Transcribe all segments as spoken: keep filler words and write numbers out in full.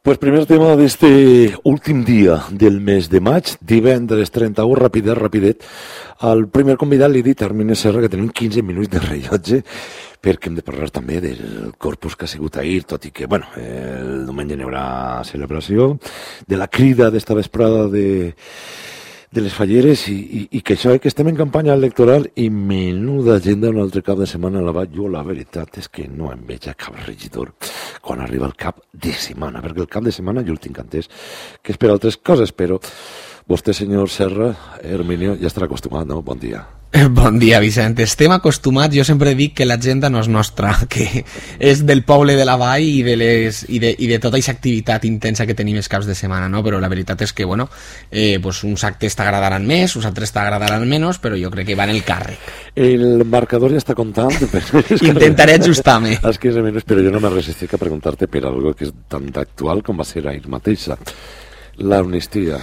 Pues primer tema d'este últim dia del mes de maig, divendres trenta-u, rapidet, rapidet. Al primer convidat li he dit a Hermínio Serra que tenim quinze minuts de rellotge perquè hem de parlar també del Corpus que ha sigut ahir, tot i que, bueno, el diumenge hi haurà celebració, de la crida d'esta vesprada de... de les falleres i, i, i que això, eh, que estem en campanya electoral i menuda agenda un altre cap de setmana a la Vall. Jo la veritat és que no em veig a cap regidor quan arriba el cap de setmana, perquè el cap de setmana jo el tinc entès que és per altres coses, però vostè, senyor Serra, Hermínio, ja estarà acostumat, no? Bon dia. Bon dia, Vicent. Estem acostumats, jo sempre dic que l'agenda no és nostra, que és del poble de la Vall i de, les, i de, i de tota aquesta activitat intensa que tenim els caps de setmana, no? Però la veritat és que, bueno, eh, pues uns actes t'agradaran més, uns altres t'agradaran menys, però jo crec que va en el càrrec. El marcador ja està comptant. Intentaré ajustar-me. Els quinze minuts, però jo no me resistic a preguntar-te per algo que és tan actual com va ser ahir mateixa. L'amnistia.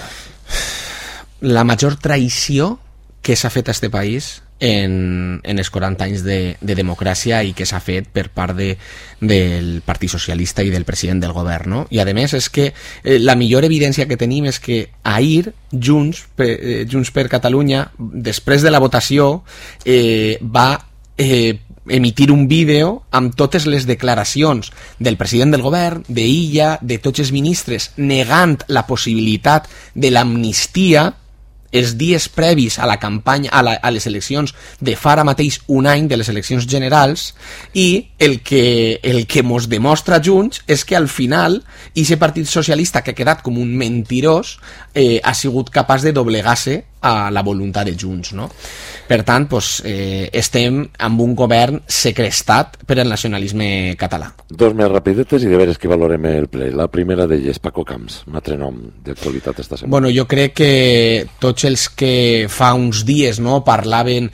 La major traïció que s'ha fet a este país en, en els quaranta anys de, de democràcia i que s'ha fet per part de, del Partit Socialista i del president del govern, no? I a més és que eh, la millor evidència que tenim és que ahir Junts per, eh, Junts per Catalunya, després de la votació, eh, va eh, emitir un vídeo amb totes les declaracions del president del govern, d'Illa, de tots els ministres, negant la possibilitat de l'amnistia els dies previs a la campanya, a, la, a les eleccions de fa ara mateix un any, de les eleccions generals, i el que, el que mos demostra Junts és que al final aquest Partit Socialista que ha quedat com un mentirós eh, ha sigut capaç de doblegar-se a la voluntat de Junts, no? Per tant, pues, eh, estem amb un govern secrestat per el nacionalisme català. Dos més rapidetes i de veres que valorem el ple. La primera d'elles, Paco Camps, un altre nom d'actualitat esta setmana. Bueno, jo crec que tots els que fa uns dies, no, parlaven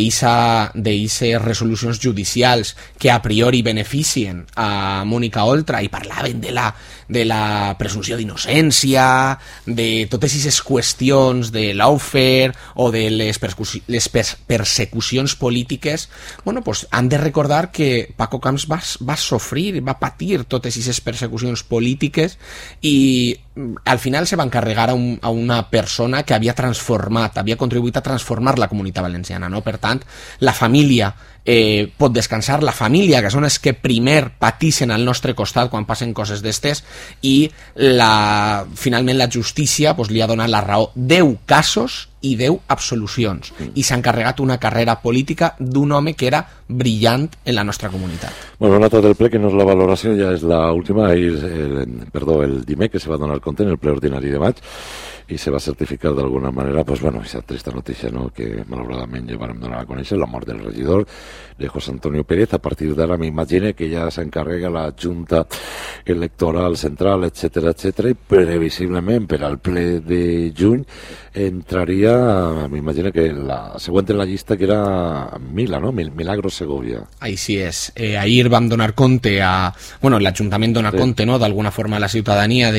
d'eixes resolucions judicials que a priori beneficien a Mónica Oltra i parlaven de la, de la presumpció d'innocència, de totes aquestes qüestions de l'Aufer o de les, persecuci les persecucions polítiques, bueno, pues han de recordar que Paco Camps va, va sofrir, va patir totes aquestes persecucions polítiques i al final se va encarregar a, un, a una persona que havia transformat, havia contribuït a transformar la comunitat valenciana, no? Per tant, la família eh, pot descansar, la família, que són els que primer patixen al nostre costat quan passen coses d'estes, i la, finalment la justícia pues, li ha donat la raó. Deu casos i deu absolucions, i s'ha encarregat una carrera política d'un home que era brillant en la nostra comunitat. Bueno, nota del ple, que no és la valoració, ja és l'última. Ahir, el, perdó, el dimecres se va donar compte en el ple ordinari de maig i se va certificar d'alguna manera, pues bueno, aquesta trista notícia, no?, que malauradament ja vam donar a conèixer, la mort del regidor de José Antonio Pérez. A partir d'ara m'imagine que ja s'encarrega la Junta Electoral Central, etcètera, etcètera, i previsiblement per al ple de juny entraria, m'imagino que la següent en la llista, que era Mila, no? Milagros Segovia. Així és. Eh, ahir vam donar compte a... Bueno, l'Ajuntament dona sí. compte, no?, d'alguna forma a la ciutadania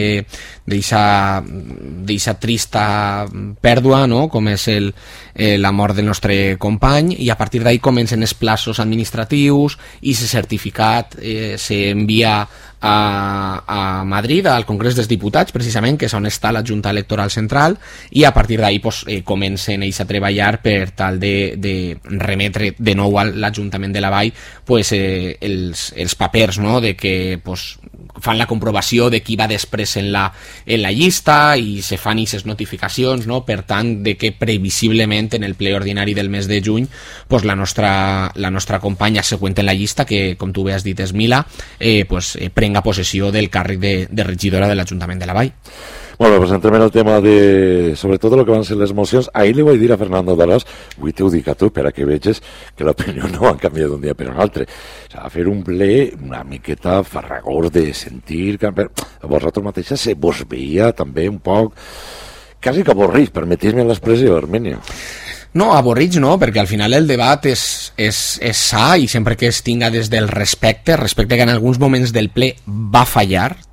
d'eixa d'eixa trista pèrdua, no?, com és el, eh, la mort del nostre company, i a partir d'ahir comencen els plaços administratius i el certificat eh, s'envia a, a Madrid, al Congrés dels Diputats, precisament, que és on està la Junta Electoral Central, i a partir d'ahir pues, eh, comencen ells a treballar per tal de, de remetre de nou a l'Ajuntament de la Vall pues, eh, els, els papers, no?, de que pues, fan la comprovació de qui va després en la, en la llista i se fan aquestes notificacions, no?, per tant, de que previsiblement en el ple ordinari del mes de juny pues, la, nostra, la nostra companya següent en la llista, que com tu bé has dit és Mila, eh, pues, eh, prenga possessió del càrrec de, de regidora de l'Ajuntament de la Vall. Bueno, pues entrem en el tema de, sobretot de lo que van ser les mocions. Ahir li vaig dir a Fernando Darás, avui t'ho dic a tu, per a que veges que l'opinió no ha canviat d'un dia per un altre. O sigui, a fer un ple una miqueta farragós de sentir, que a vosaltres mateixa se vos veia també un poc, quasi que avorrit, permetís-me l'expressió, Hermínio. No, avorrits no, perquè al final el debat és, és, és sa i sempre que es tinga des del respecte, respecte que en alguns moments del ple va fallar,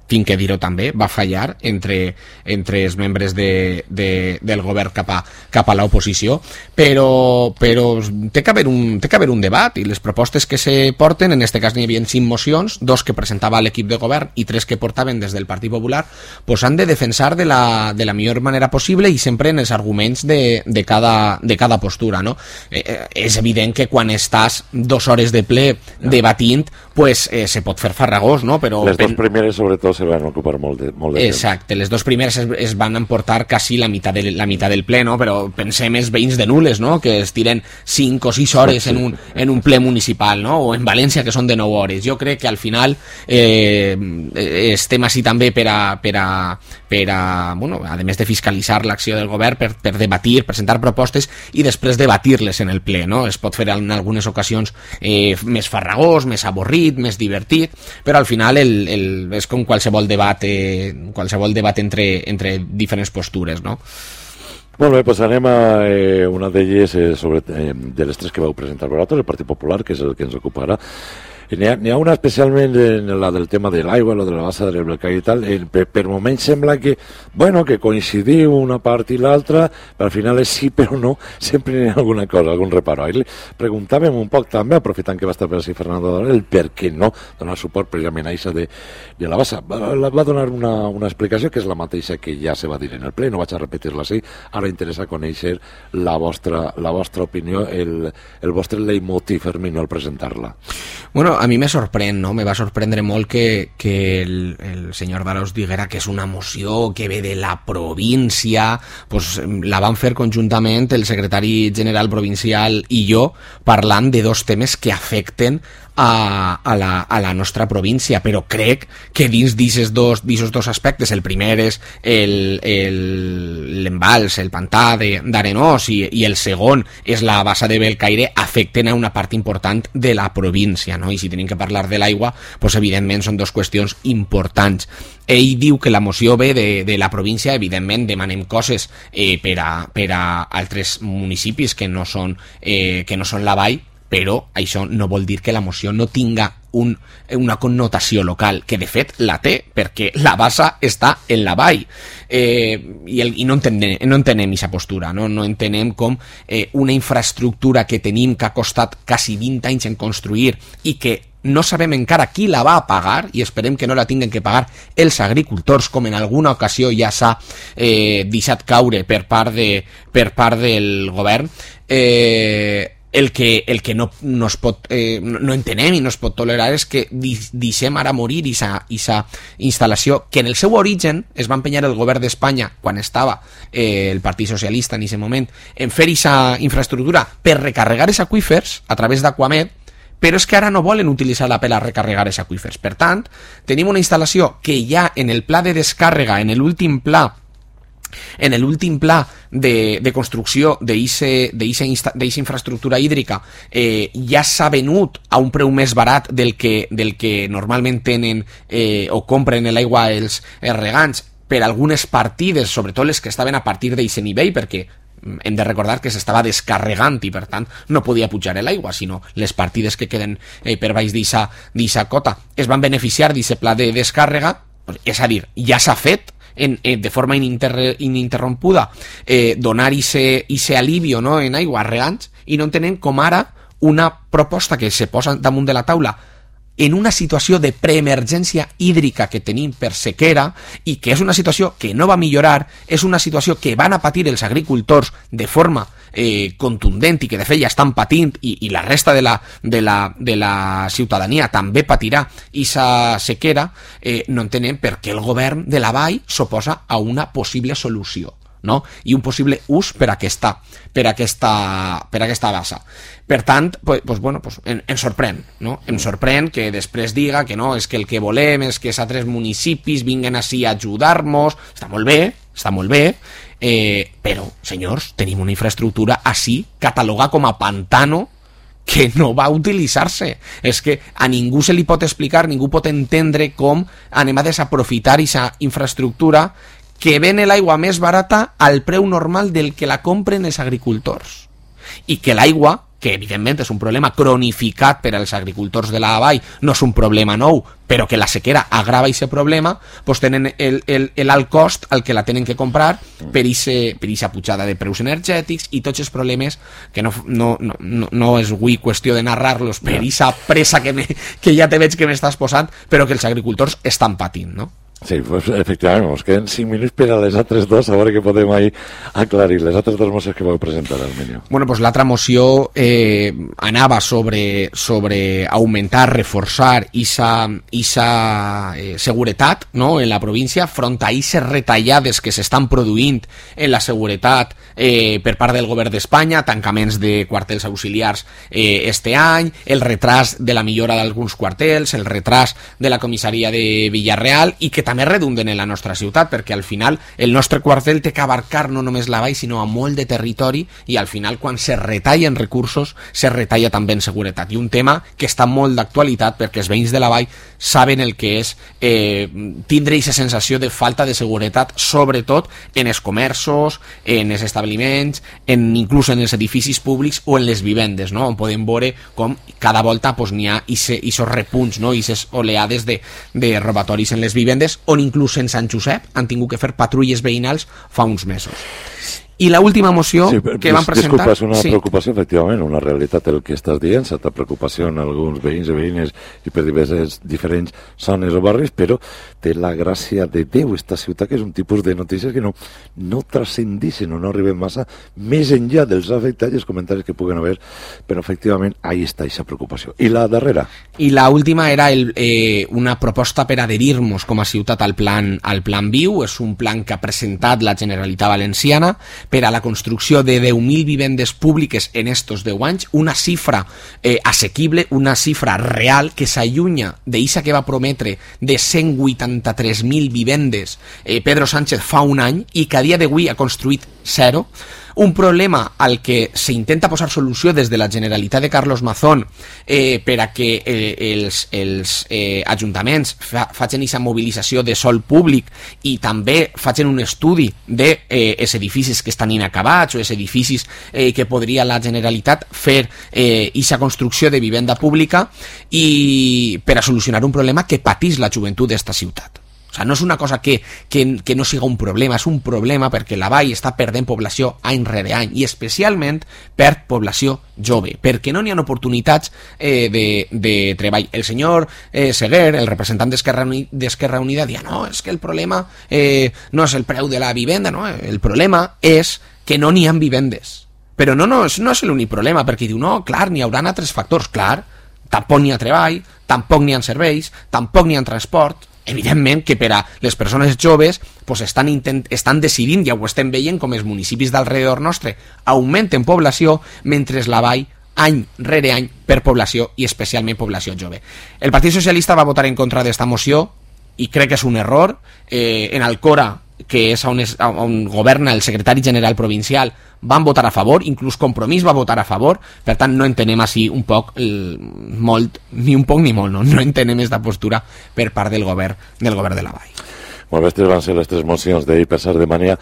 tinc que dir-ho també, va fallar entre, entre els membres de, de, del govern cap a, cap a l'oposició, però, però té que haver un, té que haver un debat, i les propostes que se porten, en este cas n'hi havia cinc mocions, dos que presentava l'equip de govern i tres que portaven des del Partit Popular, pues han de defensar de la, de la millor manera possible i sempre en els arguments de, de, cada, de cada postura, no? Eh, és evident que quan estàs dues hores de ple debatint, pues eh, se pot fer farragós, no? Però les dues primeres sobretot se van ocupar molt de, molt de temps. Exacte, les dues primeres es, es van emportar quasi la meitat, de, la meitat del ple, no? Però pensem els veïns de Nules, no? Que es tiren cinc o sis hores sí, sí. En, un, en un ple municipal, no? O en València, que són de nou hores. Jo crec que al final eh, estem així també per a, per a, per a bueno, a més de fiscalitzar l'acció del govern, per, per debatir, presentar propostes i després debatir-les en el ple, no? Es pot fer en algunes ocasions eh, més farragós, més avorrit, més divertit, però al final el, el, és com qualsevol debat, eh, qualsevol debat entre, entre diferents postures, no? Molt bé, doncs anem a eh, una d'elles eh, sobre eh, de les tres que vau presentar vosaltres, el Partit Popular, que és el que ens ocuparà. N'hi ha, n'hi ha una especialment en la del tema de l'aigua, la de la bassa del Belcaí i tal, eh, per, per moments sembla que, bueno, que coincidiu una part i l'altra, però al final és sí però no, sempre hi ha alguna cosa, algun reparo. Ahir li preguntàvem un poc també, aprofitant que va estar per així Fernando Dorel, el per què no donar suport precisament a això de, de la bassa. Va, va donar una, una explicació que és la mateixa que ja se va dir en el ple, no vaig a repetir-la així, ara interessa conèixer la vostra, la vostra opinió, el, el vostre leitmotiv, Fermín, al presentar-la. Bueno, a mi me sorprèn, no? Me va sorprendre molt que, que el, el senyor Daraus diguera que és una moció que ve de la província, pues la van fer conjuntament el secretari general provincial i jo, parlant de dos temes que afecten a, a, la, a la nostra província, però crec que dins d'aquests dos, dos aspectes, el primer és l'embals, el, el pantà d'Arenós i, i el segon és la bassa de Belcaire, afecten a una part important de la província, no? I si tenim que parlar de l'aigua, pues evidentment són dues qüestions importants. Ell diu que la moció ve de, de la província, evidentment demanem coses eh, per, a, per a altres municipis que no són, eh, que no són la vall, però això no vol dir que la moció no tinga un, una connotació local, que de fet la té, perquè la bassa està en la vall, eh, i, el, i no entenem no entenem aquesta postura, no, no entenem com eh, una infraestructura que tenim que ha costat quasi vint anys en construir i que no sabem encara qui la va a pagar, i esperem que no la tinguen que pagar els agricultors, com en alguna ocasió ja s'ha eh, deixat caure per part, de, per part del govern. eh, El que, el que no, no, es pot, eh, no entenem i no es pot tolerar és que deixem ara morir aquesta instal·lació que en el seu origen es va empenyar el govern d'Espanya quan estava eh, el Partit Socialista en aquest moment en fer aquesta infraestructura per recarregar els aqüífers a través d'Aquamed, però és que ara no volen utilitzar-la per a recarregar els aqüífers. Per tant, tenim una instal·lació que ja en el pla de descàrrega, en l'últim pla en l'últim pla de, de construcció d'aquesta infraestructura hídrica eh, ja s'ha venut a un preu més barat del que, del que normalment tenen eh, o compren l'aigua els, els regants per algunes partides, sobretot les que estaven a partir d'aquest nivell, perquè hem de recordar que s'estava descarregant i per tant no podia pujar l'aigua, sinó les partides que queden eh, per baix d'aquesta cota es van beneficiar d'aquest pla de descàrrega, és a dir, ja s'ha fet En, eh, de forma ininter ininterrompuda eh, donar ese alivio, no, en aigua a regants, i no entenem com ara una proposta que se posa damunt de la taula en una situació de preemergència hídrica que tenim per sequera i que és una situació que no va millorar, és una situació que van a patir els agricultors de forma eh, contundent i que de fet ja estan patint i, i la resta de la, de, la, de la ciutadania també patirà aquesta sequera, eh, no entenem per què el govern de la vall s'oposa a una possible solució, no? I un possible ús per aquesta, per aquesta, per aquesta bassa. Per tant, pues, pues, bueno, pues, en, em sorprèn, no? Em sorprèn que després diga que no, és que el que volem és que els altres municipis vinguen així a ajudar-nos. Està molt bé, està molt bé, eh, però, senyors, tenim una infraestructura així, catalogada com a pantano, que no va utilitzar-se. És que a ningú se li pot explicar, ningú pot entendre com anem a desaprofitar aquesta infraestructura que ven l'aigua més barata al preu normal del que la compren els agricultors, i que l'aigua que evidentment és un problema cronificat per als agricultors de la vall, no és un problema nou, però que la sequera agrava aquest problema, doncs tenen el, el, el alt cost al que la tenen que comprar per aquesta pujada de preus energètics i tots els problemes que no, no, no, no és avui qüestió de narrar-los per aquesta pressa que, me, que ja te veig que m'estàs posant, però que els agricultors estan patint, no? Sí, pues, efectivament, ens queden cinc minuts per a les altres dos, a veure què podem ahí aclarir, les altres dues mocions que vau presentar, Arminio. Bueno, pues l'altra moció eh, anava sobre, sobre augmentar, reforçar esa, esa eh, seguretat, no?, en la província, front a aquestes retallades que s'estan produint en la seguretat eh, per part del govern d'Espanya, tancaments de quartels auxiliars eh, este any, el retras de la millora d'alguns quartels, el retras de la comissaria de Villarreal, i que també redunden en la nostra ciutat, perquè al final el nostre quartel té que abarcar no només la vall, sinó a molt de territori, i al final quan se retallen recursos, se retalla també en seguretat. I un tema que està molt d'actualitat, perquè els veïns de la vall saben el que és eh, tindre aquesta sensació de falta de seguretat, sobretot en els comerços, en els establiments, en, inclús en els edificis públics o en les vivendes, no?, on podem veure com cada volta pues, n'hi ha aquests repunts, no?, aquestes oleades de, de robatoris en les vivendes, on inclús en Sant Josep han tingut que fer patrulles veïnals fa uns mesos. I la última moció sí, que van presentar... Disculpa, és una sí. preocupació, efectivament, una realitat el que estàs dient, certa preocupació en alguns veïns i veïnes i per diverses diferents zones o barris, però té la gràcia de Déu esta ciutat, que és un tipus de notícies que no, no transcendixen o no arriben massa més enllà dels afectats i els comentaris que puguen haver, però efectivament ahí està aquesta preocupació. I la darrera? I la última era el, eh, una proposta per adherir-nos com a ciutat al plan, al plan Viu. És un plan que ha presentat la Generalitat Valenciana per a la construcció de deu mil vivendes públiques en estos deu anys, una xifra eh, assequible, una xifra real que s'allunya d'eixa que va prometre de cent vuitanta-tres mil vivendes eh, Pedro Sánchez fa un any i que a dia d'avui ha construït zero. Un problema al que s'intenta posar solució des de la Generalitat de Carlos Mazón eh, per a que eh, els, els eh, ajuntaments fa, facin aquesta mobilització de sòl públic i també facin un estudi de eh, els edificis que estan inacabats o els edificis eh, que podria la Generalitat fer aquesta eh, construcció de vivenda pública i per a solucionar un problema que patís la joventut d'esta ciutat. O sigui, no és una cosa que, que, que no siga un problema, és un problema perquè la vall està perdent població any rere any i especialment perd població jove, perquè no n'hi ha oportunitats eh, de, de treball. El senyor eh, Seguer, el representant d'Esquerra Unida, deia no, és que el problema eh, no és el preu de la vivenda, no, el problema és que no n'hi ha vivendes. Però no, no, no és l'únic problema, perquè diu, no, clar, n'hi haurà altres factors, clar, tampoc n'hi ha treball, tampoc n'hi ha serveis, tampoc n'hi ha transport. Evidentment que per a les persones joves pues estan, intent, estan decidint, ja ho estem veient, com els municipis d'alrededor nostre augmenten població, mentre la vall any rere any per població i especialment població jove. El Partit Socialista va votar en contra d'esta moció i crec que és un error. Eh, en Alcora, que és on, és on governa el secretari general provincial, van votar a favor, inclús Compromís va votar a favor, per tant no entenem així un poc el, molt, ni un poc ni molt, no, no entenem aquesta postura per part del govern del govern de la vall. Molt bé, aquestes van ser les tres mocions d'ahir per ser de mania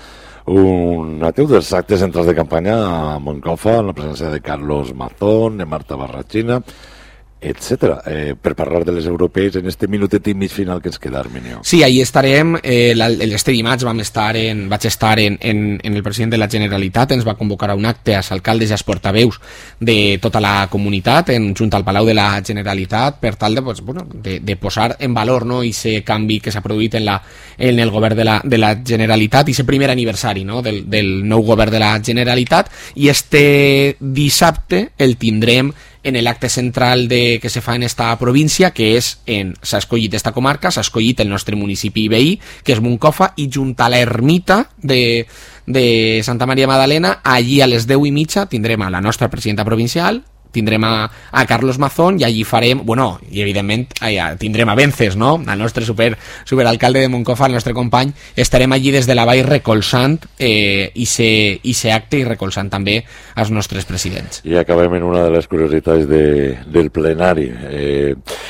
un ateu dels actes centrals de campanya a Moncofa, en la presència de Carlos Mazón, de Marta Barrachina, etcètera, eh, per parlar de les europees en este minutet i mig final que ens queda, Arminio. Sí, ahí estarem, eh, este dimarts vam estar en, vaig estar en, en, en el president de la Generalitat, ens va convocar a un acte als alcaldes i als portaveus de tota la comunitat, en, junt al Palau de la Generalitat, per tal de, pues, bueno, de, de posar en valor, no, ese canvi que s'ha produït en, la, en el govern de la, de la Generalitat, i ese primer aniversari, no, del, del nou govern de la Generalitat, i este dissabte el tindrem en l'acte central de, que se fa en esta província, que és en, s'ha escollit esta comarca, s'ha escollit el nostre municipi veí, que és Moncofa, i junt a l'ermita de, de Santa Maria Madalena, allí a les deu i mitja tindrem a la nostra presidenta provincial, tindrem a, a Carlos Mazón, i allí farem, bueno, i evidentment allà, tindrem a Vences, no?, el nostre super, superalcalde de Moncofa, el nostre company, estarem allí des de la vall recolzant eh, i se, i se acte i recolzant també els nostres presidents. I acabem en una de les curiositats de, del plenari. Eh,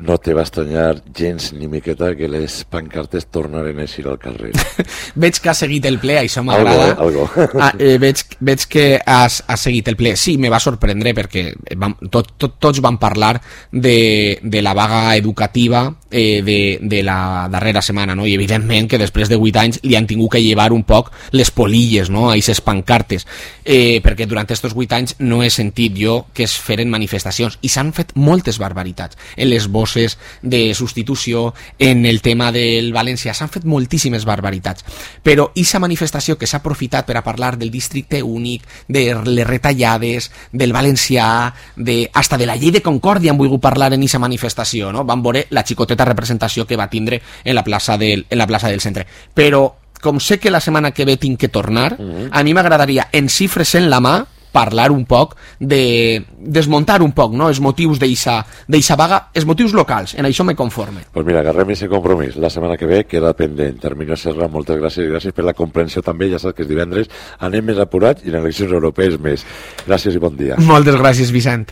no te va estranyar gens ni miqueta que les pancartes tornaren a eixir al carrer. Veig que has seguit el ple, això m'agrada. Algo, eh? Algo. Ah, eh, veig, veig que has, has seguit el ple. Sí, me va sorprendre perquè vam, tot, tot, tots van parlar de, de la vaga educativa eh, de, de la darrera setmana, no? I evidentment que després de vuit anys li han tingut que llevar un poc les polilles, no?, a aquestes pancartes, eh, perquè durant aquests vuit anys no he sentit jo que es feren manifestacions, i s'han fet moltes barbaritats en les bosses de substitució, en el tema del valencià, s'han fet moltíssimes barbaritats, però aquesta manifestació que s'ha aprofitat per a parlar del districte únic, de les retallades, del valencià, de, hasta de la llei de Concòrdia han volgut parlar en aquesta manifestació, no? Van veure la xicoteta representació que va tindre en la plaça del, en la plaça del centre, però com sé que la setmana que ve tinc que tornar, mm-hmm. a mi m'agradaria, en xifres en la mà, parlar un poc, de desmuntar un poc, no?, els motius d'eixa vaga, els motius locals, en això me conforme. Pues mira, agarrem ese compromís. La setmana que ve queda pendent. Termino Serra, moltes gràcies i gràcies per la comprensió també, ja saps que és divendres, anem més apurats i en eleccions europees més. Gràcies i bon dia. Moltes gràcies, Vicent.